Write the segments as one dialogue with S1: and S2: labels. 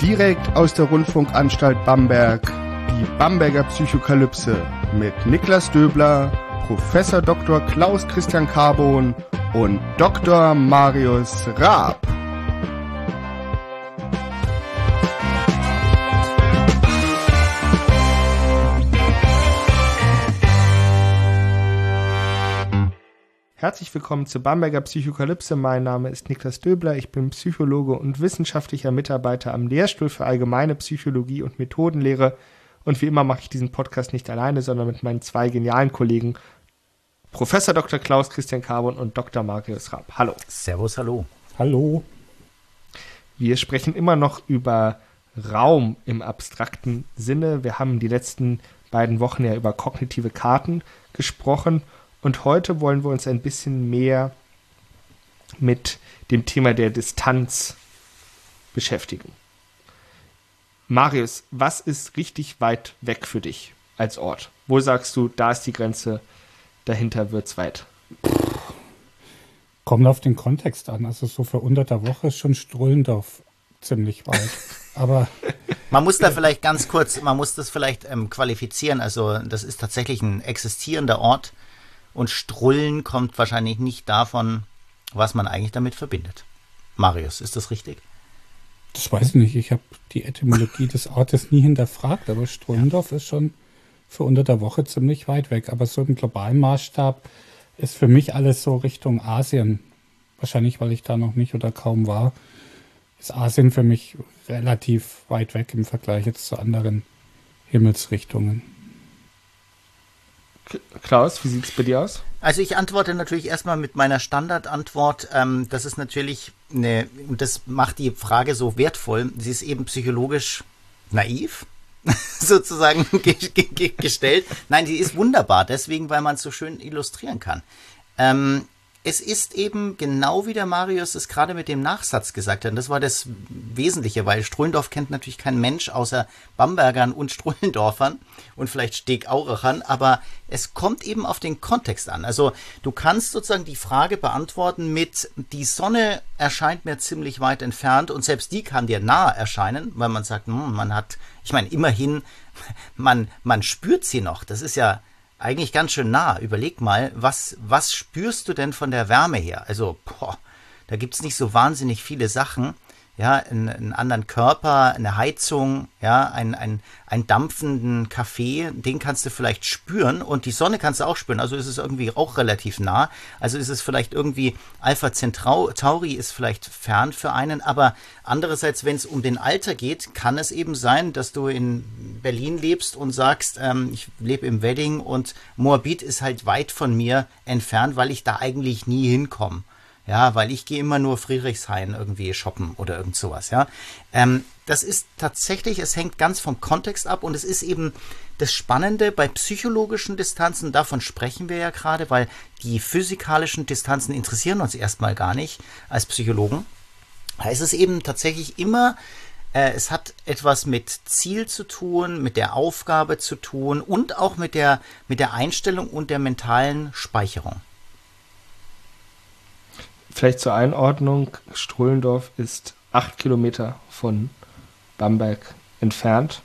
S1: Direkt aus der Rundfunkanstalt Bamberg, die Bamberger Psychokalypse mit Niklas Döbler, Professor Dr. Klaus Christian Carbon und Dr. Marius Raab. Herzlich willkommen zur Bamberger Psychokalypse. Mein Name ist Niklas Döbler. Ich bin Psychologe und wissenschaftlicher Mitarbeiter am Lehrstuhl für Allgemeine Psychologie und Methodenlehre. Und wie immer mache ich diesen Podcast nicht alleine, sondern mit meinen zwei genialen Kollegen, Professor Dr. Klaus Christian Carbon und Dr. Marius Raab. Hallo.
S2: Servus, hallo.
S3: Hallo.
S1: Wir sprechen immer noch über Raum im abstrakten Sinne. Wir haben die letzten beiden Wochen ja über kognitive Karten gesprochen. Und heute wollen wir uns ein bisschen mehr mit dem Thema der Distanz beschäftigen. Marius, was ist richtig weit weg für dich als Ort? Wo sagst du, da ist die Grenze, dahinter wird's weit?
S3: Kommt auf den Kontext an. Also so für unter der Woche ist schon Strullendorf ziemlich weit. Aber
S2: man muss da vielleicht ganz kurz, qualifizieren. Also das ist tatsächlich ein existierender Ort. Und Strullen kommt wahrscheinlich nicht davon, was man eigentlich damit verbindet. Marius, ist das richtig?
S3: Das weiß ich nicht. Ich habe die Etymologie des Ortes nie hinterfragt, aber Strullendorf ist schon für unter der Woche ziemlich weit weg. Aber so im globalen Maßstab ist für mich alles so Richtung Asien. Wahrscheinlich, weil ich da noch nicht oder kaum war, ist Asien für mich relativ weit weg im Vergleich jetzt zu anderen Himmelsrichtungen.
S1: Klaus, wie sieht es bei dir aus?
S2: Also ich antworte natürlich erstmal mit meiner Standardantwort. Das ist natürlich das macht die Frage so wertvoll. Sie ist eben psychologisch naiv, sozusagen gestellt. Nein, sie ist wunderbar, deswegen, weil man es so schön illustrieren kann. Es ist eben genau wie der Marius es gerade mit dem Nachsatz gesagt hat. Und das war das Wesentliche, weil Strullendorf kennt natürlich kein Mensch außer Bambergern und Strullendorfern und vielleicht Stegaurachern, aber es kommt eben auf den Kontext an. Also du kannst sozusagen die Frage beantworten mit, die Sonne erscheint mir ziemlich weit entfernt und selbst die kann dir nahe erscheinen, weil man sagt, immerhin, man spürt sie noch. Das ist ja eigentlich ganz schön nah. Überleg mal, was spürst du denn von der Wärme her? Also, da gibt's nicht so wahnsinnig viele Sachen. Ja, einen anderen Körper, eine Heizung, ja, einen dampfenden Kaffee, den kannst du vielleicht spüren und die Sonne kannst du auch spüren. Also ist es irgendwie auch relativ nah. Also ist es vielleicht irgendwie Alpha Centauri ist vielleicht fern für einen, aber andererseits, wenn es um den Alter geht, kann es eben sein, dass du in Berlin lebst und sagst, ich lebe im Wedding und Moabit ist halt weit von mir entfernt, weil ich da eigentlich nie hinkomme. Ja, weil ich gehe immer nur Friedrichshain irgendwie shoppen oder irgend sowas, ja. Das ist tatsächlich, es hängt ganz vom Kontext ab und es ist eben das Spannende bei psychologischen Distanzen, davon sprechen wir ja gerade, weil die physikalischen Distanzen interessieren uns erstmal gar nicht als Psychologen. Da ist es eben tatsächlich immer, es hat etwas mit Ziel zu tun, mit der Aufgabe zu tun und auch mit der Einstellung und der mentalen Speicherung.
S1: Vielleicht zur Einordnung, Strullendorf ist 8 Kilometer von Bamberg entfernt.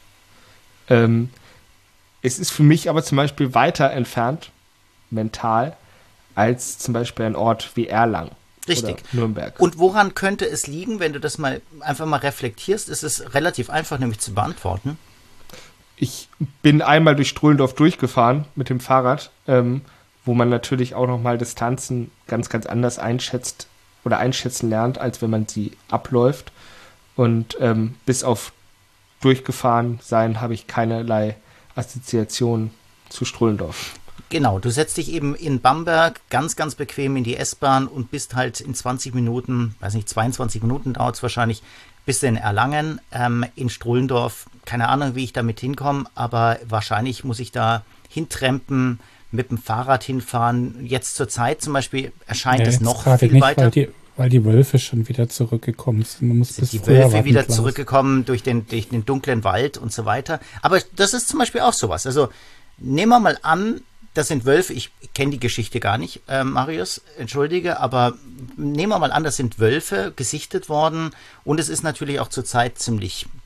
S1: Es ist für mich aber zum Beispiel weiter entfernt, mental, als zum Beispiel ein Ort wie Erlangen.
S2: Richtig.
S1: Oder Nürnberg.
S2: Und woran könnte es liegen, wenn du das mal einfach mal reflektierst? Ist es relativ einfach, nämlich zu beantworten.
S1: Ich bin einmal durch Strullendorf durchgefahren mit dem Fahrrad, wo man natürlich auch nochmal Distanzen ganz, ganz anders einschätzt oder einschätzen lernt, als wenn man sie abläuft. Und bis auf durchgefahren sein habe ich keinerlei Assoziation zu Strullendorf.
S2: Genau, du setzt dich eben in Bamberg ganz, ganz bequem in die S-Bahn und bist halt in 20 Minuten, 22 Minuten dauert es wahrscheinlich, bist du in Erlangen, in Strullendorf. Keine Ahnung, wie ich damit hinkomme, aber wahrscheinlich muss ich da hintrempen, mit dem Fahrrad hinfahren. Jetzt zur Zeit zum Beispiel erscheint es noch viel
S3: nicht,
S2: weiter.
S3: Weil die Wölfe schon wieder zurückgekommen sind. Man muss
S2: sind die Wölfe wieder zurückgekommen durch den dunklen Wald und so weiter. Aber das ist zum Beispiel auch sowas. Also nehmen wir mal an, das sind Wölfe, ich kenne die Geschichte gar nicht, Marius, entschuldige, aber nehmen wir mal an, das sind Wölfe gesichtet worden und es ist natürlich auch zurzeit ziemlich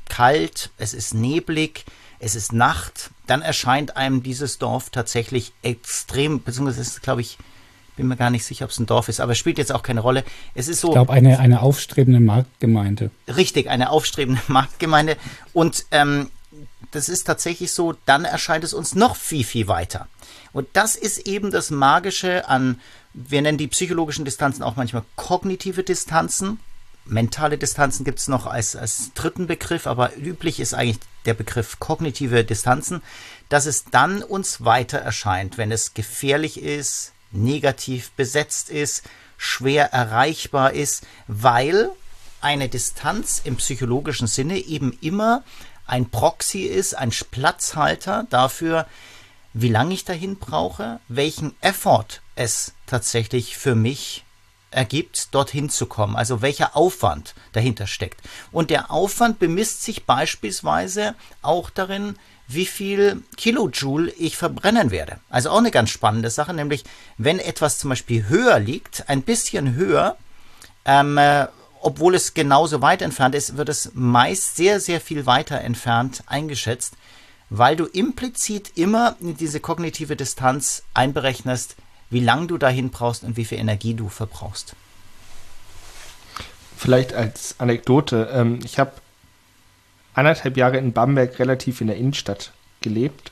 S2: kalt, es ist neblig, es ist Nacht, dann erscheint einem dieses Dorf tatsächlich extrem, beziehungsweise ist es, glaube ich, bin mir gar nicht sicher, ob es ein Dorf ist, aber es spielt jetzt auch keine Rolle. Es ist so.
S3: Ich glaube, eine aufstrebende Marktgemeinde.
S2: Richtig, eine aufstrebende Marktgemeinde. Und das ist tatsächlich so, dann erscheint es uns noch viel, viel weiter. Und das ist eben das Magische an, wir nennen die psychologischen Distanzen auch manchmal kognitive Distanzen. Mentale Distanzen gibt es noch als dritten Begriff, aber üblich ist eigentlich der Begriff kognitive Distanzen, dass es dann uns weiter erscheint, wenn es gefährlich ist, negativ besetzt ist, schwer erreichbar ist, weil eine Distanz im psychologischen Sinne eben immer ein Proxy ist, ein Platzhalter dafür, wie lange ich dahin brauche, welchen Effort es tatsächlich für mich ergibt, dorthin zu kommen, also welcher Aufwand dahinter steckt. Und der Aufwand bemisst sich beispielsweise auch darin, wie viel Kilojoule ich verbrennen werde. Also auch eine ganz spannende Sache, nämlich wenn etwas zum Beispiel höher liegt, ein bisschen höher, obwohl es genauso weit entfernt ist, wird es meist sehr, sehr viel weiter entfernt eingeschätzt, weil du implizit immer in diese kognitive Distanz einberechnest, wie lange du dahin brauchst und wie viel Energie du verbrauchst.
S1: Vielleicht als Anekdote, ich habe 1,5 Jahre in Bamberg relativ in der Innenstadt gelebt,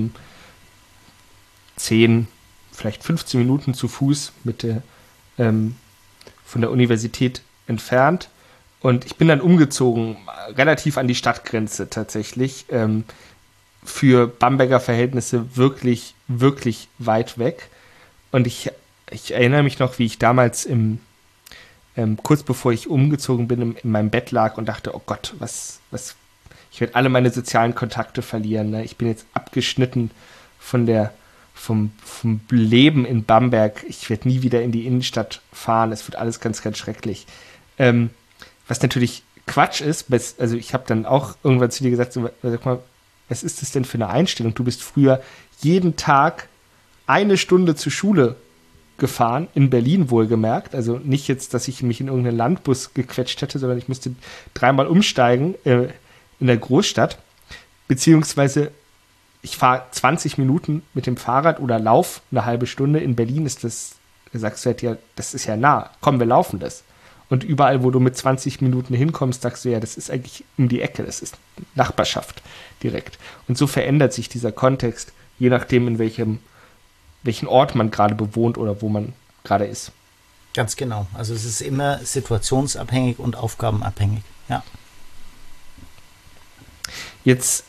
S1: 10, vielleicht 15 Minuten zu Fuß von der Universität entfernt, und ich bin dann umgezogen, relativ an die Stadtgrenze tatsächlich, für Bamberger Verhältnisse wirklich, wirklich weit weg. Und ich erinnere mich noch, wie ich damals kurz bevor ich umgezogen bin, in meinem Bett lag und dachte, oh Gott, ich werde alle meine sozialen Kontakte verlieren. Ne? Ich bin jetzt abgeschnitten vom Leben in Bamberg. Ich werde nie wieder in die Innenstadt fahren. Es wird alles ganz, ganz schrecklich. Was natürlich Quatsch ist, also ich habe dann auch irgendwann zu dir gesagt, so, sag mal, was ist das denn für eine Einstellung? Du bist früher jeden Tag 1 Stunde zur Schule gefahren, in Berlin wohlgemerkt. Also nicht jetzt, dass ich mich in irgendeinen Landbus gequetscht hätte, sondern ich musste 3-mal umsteigen in der Großstadt. Beziehungsweise ich fahre 20 Minuten mit dem Fahrrad oder lauf eine halbe Stunde. In Berlin ist das, sagst du halt, ja, das ist ja nah. Komm, wir laufen das. Und überall, wo du mit 20 Minuten hinkommst, sagst du, ja, das ist eigentlich um die Ecke. Das ist Nachbarschaft direkt. Und so verändert sich dieser Kontext, je nachdem, in welchen Ort man gerade bewohnt oder wo man gerade ist.
S2: Ganz genau. Also es ist immer situationsabhängig und aufgabenabhängig. Ja.
S1: Jetzt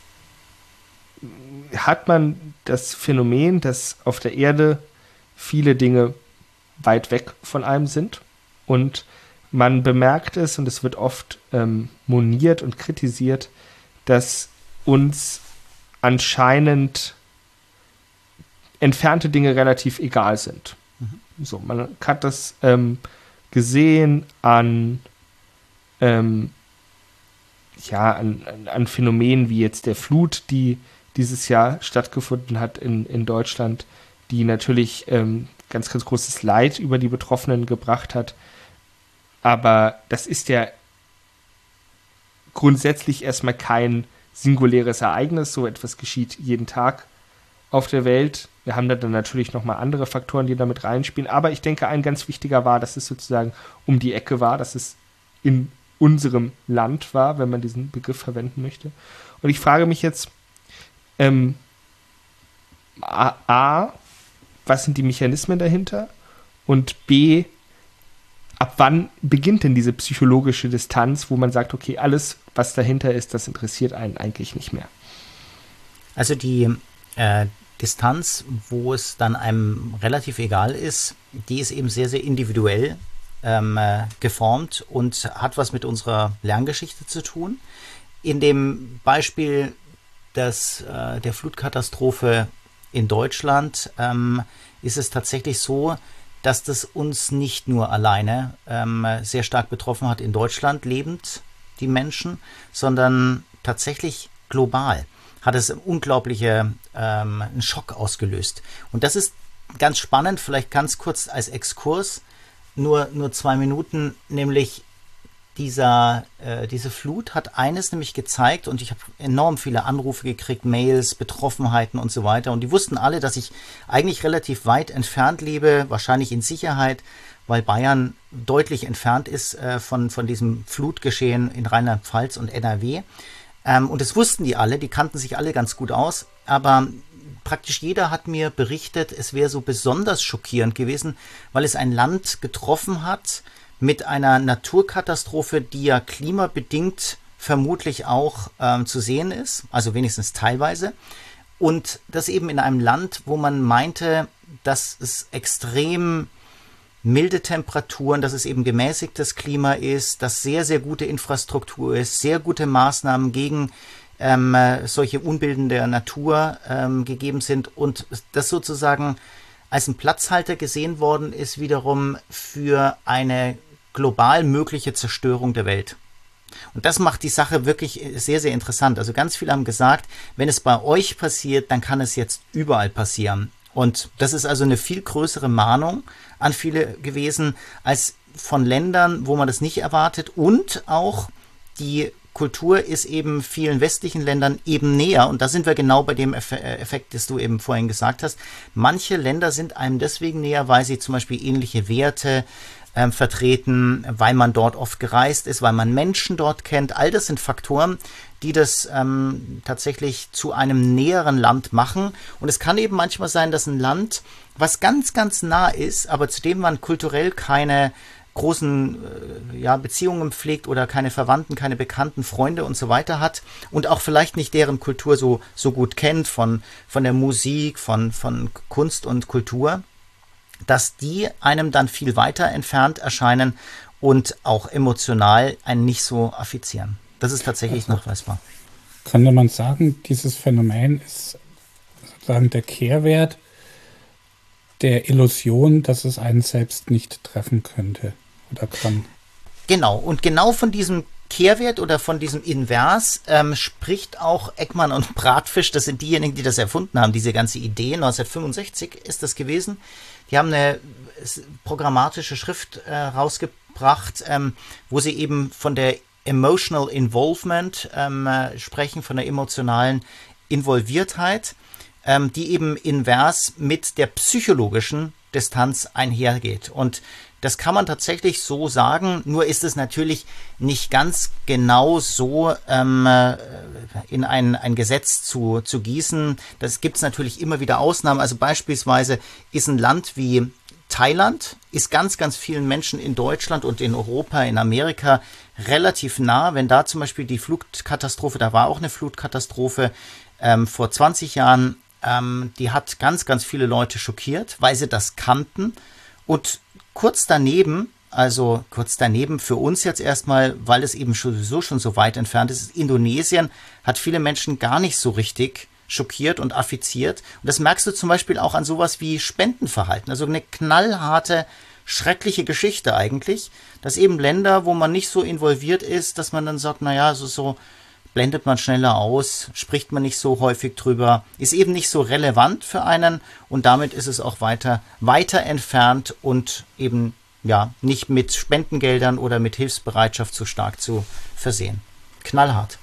S1: hat man das Phänomen, dass auf der Erde viele Dinge weit weg von einem sind, und man bemerkt es, und es wird oft moniert und kritisiert, dass uns anscheinend entfernte Dinge relativ egal sind. So, man hat das gesehen an Phänomenen wie jetzt der Flut, die dieses Jahr stattgefunden hat in Deutschland, die natürlich ganz, ganz großes Leid über die Betroffenen gebracht hat. Aber das ist ja grundsätzlich erstmal kein singuläres Ereignis. So etwas geschieht jeden Tag auf der Welt. Wir haben da dann natürlich nochmal andere Faktoren, die damit reinspielen. Aber ich denke, ein ganz wichtiger war, dass es sozusagen um die Ecke war, dass es in unserem Land war, wenn man diesen Begriff verwenden möchte. Und ich frage mich jetzt, A, was sind die Mechanismen dahinter? Und B, ab wann beginnt denn diese psychologische Distanz, wo man sagt, okay, alles, was dahinter ist, das interessiert einen eigentlich nicht mehr?
S2: Also die Distanz, wo es dann einem relativ egal ist, die ist eben sehr, sehr individuell geformt und hat was mit unserer Lerngeschichte zu tun. In dem Beispiel der Flutkatastrophe in Deutschland ist es tatsächlich so, dass das uns nicht nur alleine sehr stark betroffen hat in Deutschland lebend, die Menschen, sondern tatsächlich global hat es einen Schock ausgelöst. Und das ist ganz spannend, vielleicht ganz kurz als Exkurs, nur 2 Minuten, nämlich diese Flut hat eines nämlich gezeigt, und ich habe enorm viele Anrufe gekriegt, Mails, Betroffenheiten und so weiter. Und die wussten alle, dass ich eigentlich relativ weit entfernt lebe, wahrscheinlich in Sicherheit, weil Bayern deutlich entfernt ist von diesem Flutgeschehen in Rheinland-Pfalz und NRW. Und das wussten die alle, die kannten sich alle ganz gut aus. Aber praktisch jeder hat mir berichtet, es wäre so besonders schockierend gewesen, weil es ein Land getroffen hat, mit einer Naturkatastrophe, die ja klimabedingt vermutlich auch zu sehen ist, also wenigstens teilweise. Und das eben in einem Land, wo man meinte, dass es extrem milde Temperaturen, dass es eben gemäßigtes Klima ist, dass sehr, sehr gute Infrastruktur ist, sehr gute Maßnahmen gegen solche Unbilden der Natur gegeben sind und das sozusagen als ein Platzhalter gesehen worden ist, wiederum für eine global mögliche Zerstörung der Welt. Und das macht die Sache wirklich sehr, sehr interessant. Also ganz viele haben gesagt, wenn es bei euch passiert, dann kann es jetzt überall passieren. Und das ist also eine viel größere Mahnung an viele gewesen, als von Ländern, wo man das nicht erwartet. Und auch die Kultur ist eben vielen westlichen Ländern eben näher. Und da sind wir genau bei dem Effekt, das du eben vorhin gesagt hast. Manche Länder sind einem deswegen näher, weil sie zum Beispiel ähnliche Werte vertreten, weil man dort oft gereist ist, weil man Menschen dort kennt. All das sind Faktoren, die das tatsächlich zu einem näheren Land machen. Und es kann eben manchmal sein, dass ein Land, was ganz, ganz nah ist, aber zu dem man kulturell keine großen Beziehungen pflegt oder keine Verwandten, keine Bekannten, Freunde und so weiter hat und auch vielleicht nicht deren Kultur so gut kennt, von der Musik, von Kunst und Kultur, dass die einem dann viel weiter entfernt erscheinen und auch emotional einen nicht so affizieren. Das ist tatsächlich nachweisbar.
S3: Könnte man sagen, dieses Phänomen ist sozusagen der Kehrwert der Illusion, dass es einen selbst nicht treffen könnte oder kann?
S2: Genau, und genau von diesem Kehrwert oder von diesem Invers spricht auch Ekman und Bratfisch. Das sind diejenigen, die das erfunden haben, diese ganze Idee. 1965 ist das gewesen. Die haben eine programmatische Schrift rausgebracht, wo sie eben von der Emotional Involvement sprechen, von der emotionalen Involviertheit, die eben invers mit der psychologischen Distanz einhergeht. Und das kann man tatsächlich so sagen, nur ist es natürlich nicht ganz genau so in ein Gesetz zu gießen. Das gibt es natürlich immer wieder Ausnahmen. Also beispielsweise ist ein Land wie Thailand, ist ganz, ganz vielen Menschen in Deutschland und in Europa, in Amerika relativ nah. Wenn da zum Beispiel die Flutkatastrophe, da war auch eine Flutkatastrophe vor 20 Jahren, die hat ganz, ganz viele Leute schockiert, weil sie das kannten. Und kurz daneben für uns jetzt erstmal, weil es eben sowieso schon so weit entfernt ist, Indonesien hat viele Menschen gar nicht so richtig schockiert und affiziert. Und das merkst du zum Beispiel auch an sowas wie Spendenverhalten. Also eine knallharte, schreckliche Geschichte eigentlich, dass eben Länder, wo man nicht so involviert ist, dass man dann sagt, naja, so blendet man schneller aus, spricht man nicht so häufig drüber, ist eben nicht so relevant für einen und damit ist es auch weiter entfernt und eben nicht mit Spendengeldern oder mit Hilfsbereitschaft so stark zu versehen. Knallhart.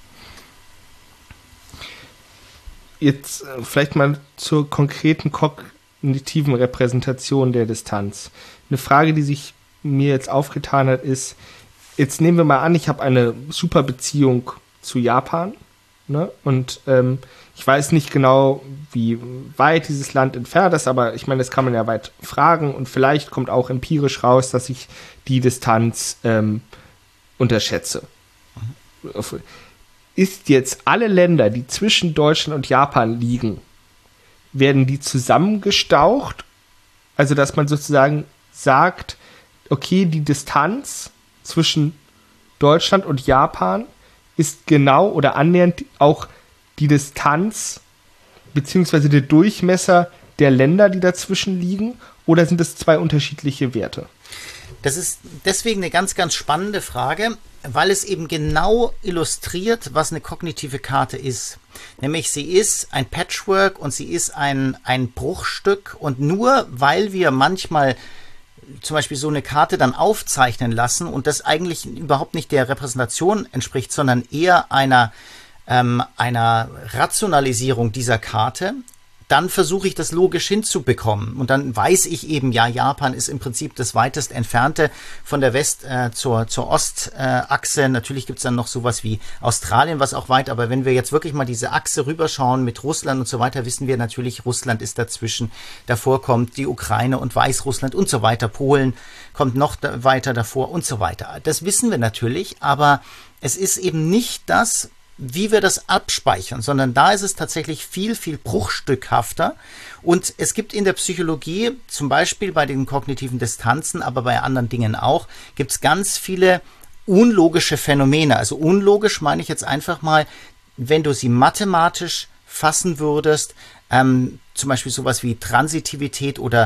S1: Jetzt vielleicht mal zur konkreten kognitiven Repräsentation der Distanz. Eine Frage, die sich mir jetzt aufgetan hat, ist, jetzt nehmen wir mal an, ich habe eine super Beziehung zu Japan, ne? Und ich weiß nicht genau, wie weit dieses Land entfernt ist, aber ich meine, das kann man ja weit fragen und vielleicht kommt auch empirisch raus, dass ich die Distanz unterschätze. Ist jetzt alle Länder, die zwischen Deutschland und Japan liegen, werden die zusammengestaucht? Also, dass man sozusagen sagt, okay, die Distanz zwischen Deutschland und Japan ist genau oder annähernd auch die Distanz beziehungsweise der Durchmesser der Länder, die dazwischen liegen, oder sind es zwei unterschiedliche Werte?
S2: Das ist deswegen eine ganz, ganz spannende Frage, weil es eben genau illustriert, was eine kognitive Karte ist. Nämlich sie ist ein Patchwork und sie ist ein Bruchstück und nur weil wir manchmal zum Beispiel so eine Karte dann aufzeichnen lassen und das eigentlich überhaupt nicht der Repräsentation entspricht, sondern eher einer Rationalisierung dieser Karte, dann versuche ich das logisch hinzubekommen. Und dann weiß ich eben, ja, Japan ist im Prinzip das weitest entfernte von der West- zur Ostachse. Natürlich gibt es dann noch sowas wie Australien, was auch weit, aber wenn wir jetzt wirklich mal diese Achse rüberschauen mit Russland und so weiter, wissen wir natürlich, Russland ist dazwischen. Davor kommt die Ukraine und Weißrussland und so weiter. Polen kommt noch weiter davor und so weiter. Das wissen wir natürlich, aber es ist eben nicht das, wie wir das abspeichern, sondern da ist es tatsächlich viel, viel bruchstückhafter. Und es gibt in der Psychologie, zum Beispiel bei den kognitiven Distanzen, aber bei anderen Dingen auch, gibt es ganz viele unlogische Phänomene. Also unlogisch meine ich jetzt einfach mal, wenn du sie mathematisch fassen würdest, zum Beispiel sowas wie Transitivität oder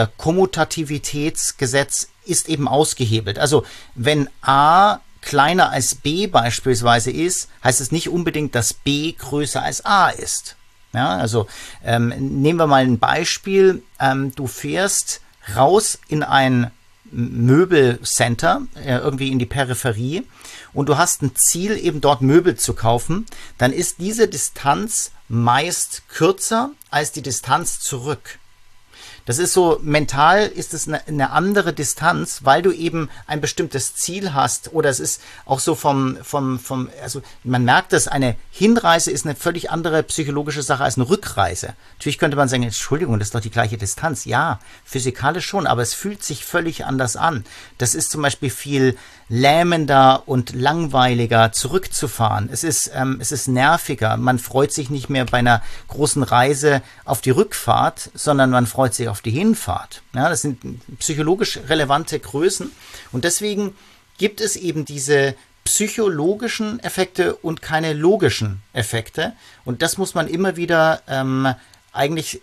S2: Kommutativitätsgesetz ist eben ausgehebelt. Also wenn A kleiner als B beispielsweise ist, heißt es nicht unbedingt, dass B größer als A ist. Ja, also nehmen wir mal ein Beispiel. Du fährst raus in ein Möbelcenter, irgendwie in die Peripherie, und du hast ein Ziel, eben dort Möbel zu kaufen, dann ist diese Distanz meist kürzer als die Distanz zurück. Das ist so, mental ist es eine andere Distanz, weil du eben ein bestimmtes Ziel hast, oder es ist auch so also man merkt, dass eine Hinreise ist eine völlig andere psychologische Sache als eine Rückreise. Natürlich könnte man sagen, Entschuldigung, das ist doch die gleiche Distanz. Ja, physikalisch schon, aber es fühlt sich völlig anders an. Das ist zum Beispiel viel lähmender und langweiliger zurückzufahren. Es ist nerviger. Man freut sich nicht mehr bei einer großen Reise auf die Rückfahrt, sondern man freut sich auf die Hinfahrt. Ja, das sind psychologisch relevante Größen. Und deswegen gibt es eben diese psychologischen Effekte und keine logischen Effekte. Und das muss man immer wieder eigentlich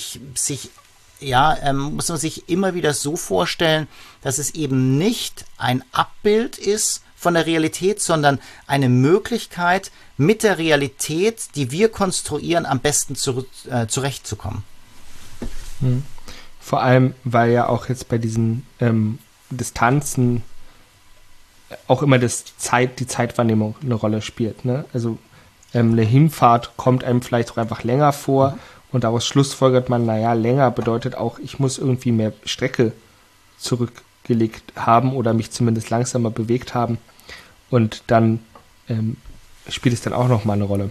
S2: muss man sich immer wieder so vorstellen, dass es eben nicht ein Abbild ist von der Realität, sondern eine Möglichkeit, mit der Realität, die wir konstruieren, am besten zurechtzukommen.
S1: Vor allem, weil ja auch jetzt bei diesen Distanzen auch immer die Zeitwahrnehmung eine Rolle spielt. Ne? Also eine Hinfahrt kommt einem vielleicht auch einfach länger vor. Und daraus schlussfolgert man, naja, länger bedeutet auch, ich muss irgendwie mehr Strecke zurückgelegt haben oder mich zumindest langsamer bewegt haben. Und dann spielt es dann auch nochmal eine Rolle.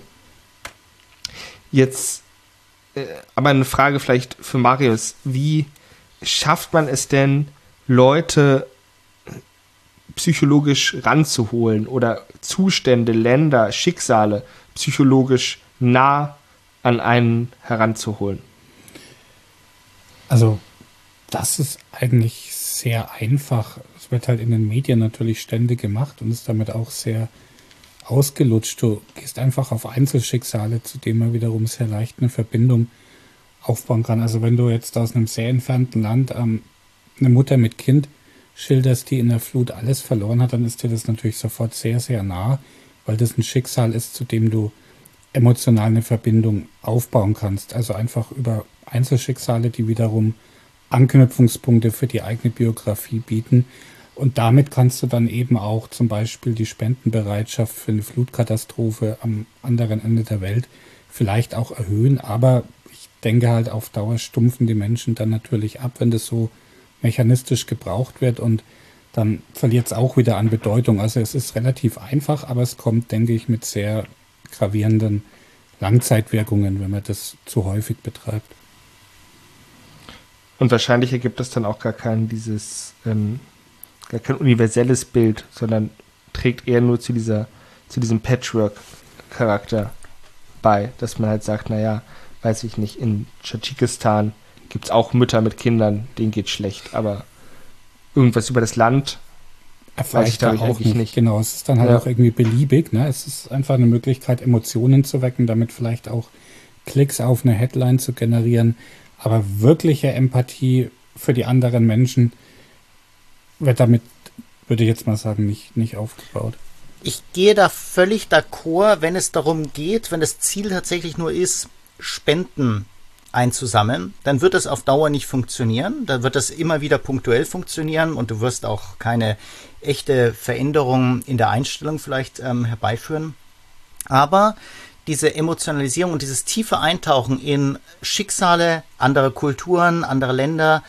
S1: Jetzt aber eine Frage vielleicht für Marius. Wie schafft man es denn, Leute psychologisch ranzuholen oder Zustände, Länder, Schicksale psychologisch nah an einen heranzuholen?
S3: Also das ist eigentlich sehr einfach. Es wird halt in den Medien natürlich ständig gemacht und ist damit auch sehr ausgelutscht. Du gehst einfach auf Einzelschicksale, zu denen man wiederum sehr leicht eine Verbindung aufbauen kann. Also wenn du jetzt aus einem sehr entfernten Land eine Mutter mit Kind schilderst, die in der Flut alles verloren hat, dann ist dir das natürlich sofort sehr, sehr nah, weil das ein Schicksal ist, zu dem du emotional eine Verbindung aufbauen kannst. Also einfach über Einzelschicksale, die wiederum Anknüpfungspunkte für die eigene Biografie bieten. Und damit kannst du dann eben auch zum Beispiel die Spendenbereitschaft für eine Flutkatastrophe am anderen Ende der Welt vielleicht auch erhöhen. Aber ich denke halt, auf Dauer stumpfen die Menschen dann natürlich ab, wenn das so mechanistisch gebraucht wird, und dann verliert es auch wieder an Bedeutung. Also es ist relativ einfach, aber es kommt, denke ich, mit sehr gravierenden Langzeitwirkungen, wenn man das zu häufig betreibt.
S1: Und wahrscheinlich ergibt es dann auch gar kein universelles Bild, sondern trägt eher nur zu diesem Patchwork-Charakter bei, dass man halt sagt, naja, weiß ich nicht, in Tadschikistan gibt es auch Mütter mit Kindern, denen geht schlecht, aber irgendwas über das Land weiß ich, glaube ich, eigentlich nicht.
S3: Genau, es ist dann halt auch irgendwie beliebig, ne? Es ist einfach eine Möglichkeit, Emotionen zu wecken, damit vielleicht auch Klicks auf eine Headline zu generieren, aber wirkliche Empathie für die anderen Menschen wird damit, würde ich jetzt mal sagen, nicht aufgebaut.
S2: Ich gehe da völlig d'accord, wenn es darum geht, wenn das Ziel tatsächlich nur ist, Spenden einzusammeln, dann wird das auf Dauer nicht funktionieren. Dann wird das immer wieder punktuell funktionieren und du wirst auch keine echte Veränderung in der Einstellung vielleicht herbeiführen. Aber diese Emotionalisierung und dieses tiefe Eintauchen in Schicksale anderer Kulturen, anderer Länder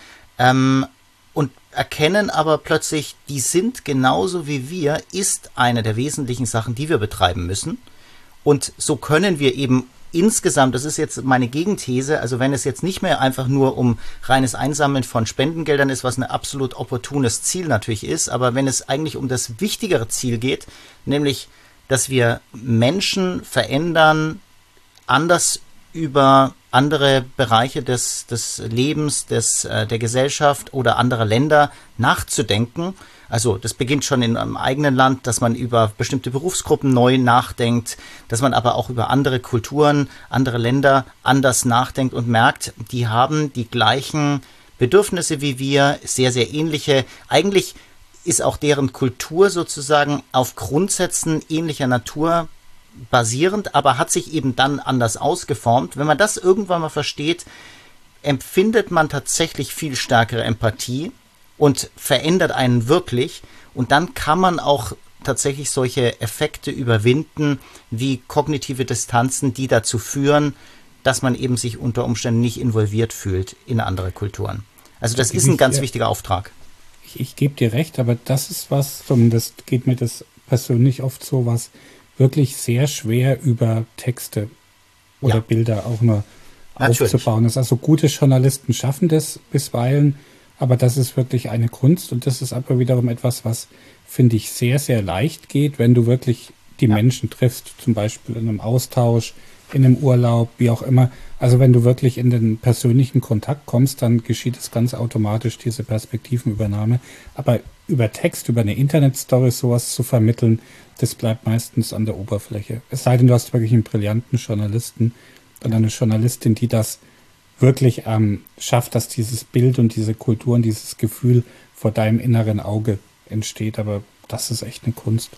S2: und erkennen aber plötzlich, die sind genauso wie wir, ist eine der wesentlichen Sachen, die wir betreiben müssen. Und so können wir eben insgesamt, das ist jetzt meine Gegenthese, also wenn es jetzt nicht mehr einfach nur um reines Einsammeln von Spendengeldern ist, was ein absolut opportunes Ziel natürlich ist, aber wenn es eigentlich um das wichtigere Ziel geht, nämlich, dass wir Menschen verändern, anders über andere Bereiche des Lebens, der Gesellschaft oder anderer Länder nachzudenken. Also das beginnt schon in einem eigenen Land, dass man über bestimmte Berufsgruppen neu nachdenkt, dass man aber auch über andere Kulturen, andere Länder anders nachdenkt und merkt, die haben die gleichen Bedürfnisse wie wir, sehr, sehr ähnliche. Eigentlich ist auch deren Kultur sozusagen auf Grundsätzen ähnlicher Natur basierend, aber hat sich eben dann anders ausgeformt. Wenn man das irgendwann mal versteht, empfindet man tatsächlich viel stärkere Empathie und verändert einen wirklich. Und dann kann man auch tatsächlich solche Effekte überwinden, wie kognitive Distanzen, die dazu führen, dass man eben sich unter Umständen nicht involviert fühlt in andere Kulturen. Also das ist ein ganz wichtiger Auftrag.
S3: Ich gebe dir recht, aber das ist was, das geht mir das persönlich oft so, was wirklich sehr schwer über Texte oder Bilder auch nur aufzubauen ist. Also gute Journalisten schaffen das bisweilen, aber das ist wirklich eine Kunst und das ist aber wiederum etwas, was, finde ich, sehr, sehr leicht geht, wenn du wirklich die Menschen triffst, zum Beispiel in einem Austausch, in einem Urlaub, wie auch immer. Also wenn du wirklich in den persönlichen Kontakt kommst, dann geschieht es ganz automatisch, diese Perspektivenübernahme. Aber über Text, über eine Internetstory sowas zu vermitteln, das bleibt meistens an der Oberfläche. Es sei denn, du hast wirklich einen brillanten Journalisten und eine Journalistin, die das wirklich schafft, dass dieses Bild und diese Kultur und dieses Gefühl vor deinem inneren Auge entsteht. Aber das ist echt eine Kunst.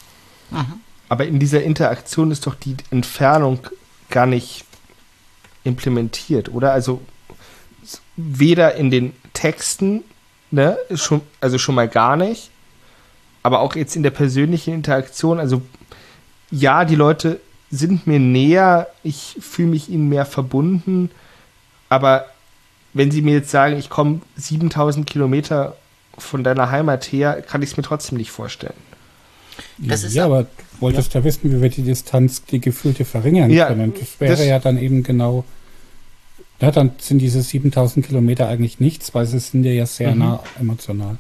S1: Aber in dieser Interaktion ist doch die Entfernung gar nicht implementiert, oder? Also weder in den Texten, ne, schon mal gar nicht, aber auch jetzt in der persönlichen Interaktion. Also ja, die Leute sind mir näher, ich fühle mich ihnen mehr verbunden, aber wenn sie mir jetzt sagen, ich komme 7000 Kilometer von deiner Heimat her, kann ich es mir trotzdem nicht vorstellen.
S3: Ja, aber du wolltest ja wissen, wie wir die Distanz, die gefühlte verringern können. Das wäre ja dann eben genau, dann sind diese 7000 Kilometer eigentlich nichts, weil sie sind ja sehr nah emotional.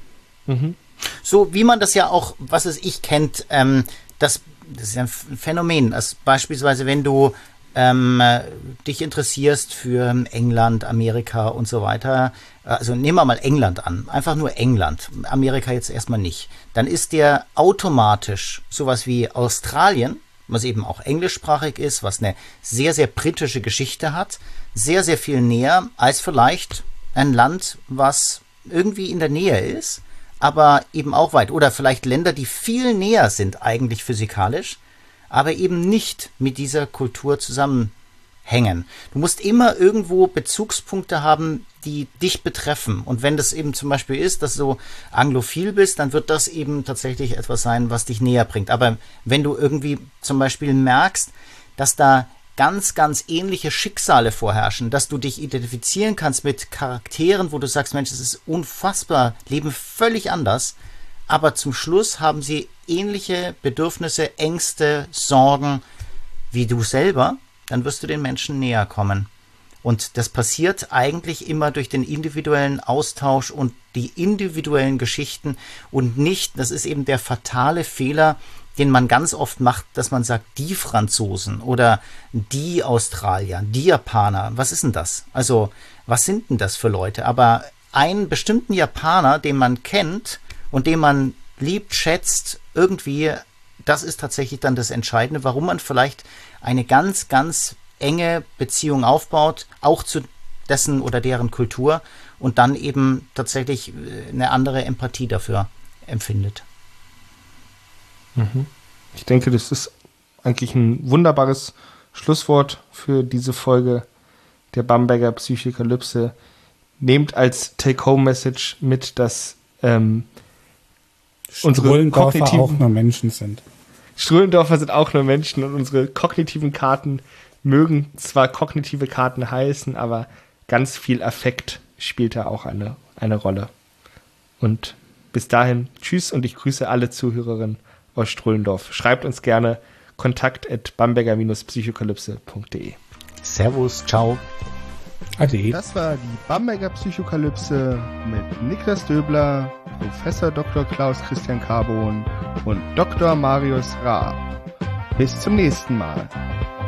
S2: So wie man das ja auch, was es ich kennt, das ist ja ein Phänomen. Also beispielsweise, wenn du dich interessierst für England, Amerika und so weiter, also nehmen wir mal England an, einfach nur England, Amerika jetzt erstmal nicht, dann ist dir automatisch sowas wie Australien, was eben auch englischsprachig ist, was eine sehr, sehr britische Geschichte hat, sehr, sehr viel näher als vielleicht ein Land, was irgendwie in der Nähe ist, aber eben auch weit. Oder vielleicht Länder, die viel näher sind eigentlich physikalisch, aber eben nicht mit dieser Kultur zusammenhängen. Du musst immer irgendwo Bezugspunkte haben, die dich betreffen. Und wenn das eben zum Beispiel ist, dass du anglophil bist, dann wird das eben tatsächlich etwas sein, was dich näher bringt. Aber wenn du irgendwie zum Beispiel merkst, dass da ganz, ganz ähnliche Schicksale vorherrschen, dass du dich identifizieren kannst mit Charakteren, wo du sagst, Mensch, das ist unfassbar, leben völlig anders, aber zum Schluss haben sie ähnliche Bedürfnisse, Ängste, Sorgen wie du selber, dann wirst du den Menschen näher kommen. Und das passiert eigentlich immer durch den individuellen Austausch und die individuellen Geschichten und nicht, das ist eben der fatale Fehler, den man ganz oft macht, dass man sagt, die Franzosen oder die Australier, die Japaner, was ist denn das? Also, was sind denn das für Leute? Aber einen bestimmten Japaner, den man kennt und den man liebt, schätzt, irgendwie, das ist tatsächlich dann das Entscheidende, warum man vielleicht eine ganz, ganz enge Beziehung aufbaut, auch zu dessen oder deren Kultur und dann eben tatsächlich eine andere Empathie dafür empfindet.
S1: Ich denke, das ist eigentlich ein wunderbares Schlusswort für diese Folge. der Bamberger Psychokalypse. Nehmt als Take-Home-Message mit, dass unsere
S3: Strullendorfer
S1: kognitiven
S3: auch nur Menschen sind.
S1: Strullendorfer sind auch nur Menschen und unsere kognitiven Karten mögen zwar kognitive Karten heißen, aber ganz viel Affekt spielt da auch eine Rolle. Und bis dahin, tschüss und ich grüße alle Zuhörerinnen aus Strullendorf. Schreibt uns gerne kontakt@bamberger-psychokalypse.de.
S2: Servus, ciao.
S3: Ade.
S4: Das war die Bamberger Psychokalypse mit Niklas Döbler, Professor Dr. Klaus Christian Carbon und Dr. Marius Raab. Bis zum nächsten Mal.